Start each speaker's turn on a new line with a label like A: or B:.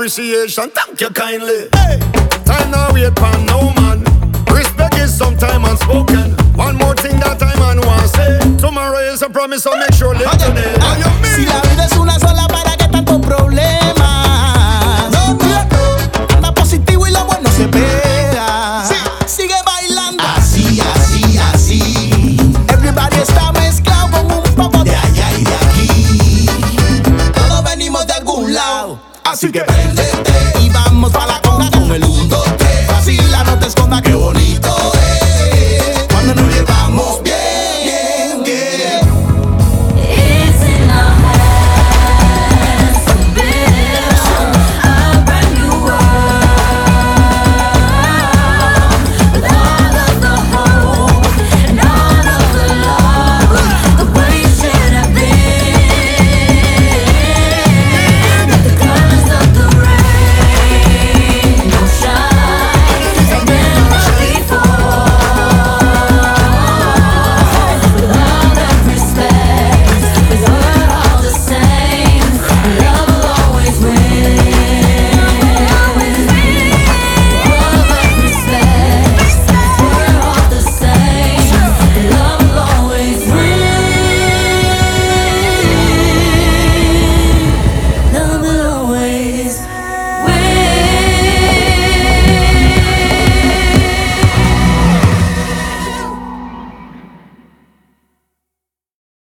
A: appreciation. Thank you kindly. Hey, time now wait for no man. Respect is sometime unspoken. One more thing that I man want say. Tomorrow is a promise, so make sure live today.
B: Si la vida es una sola, ¿para qué tanto problema?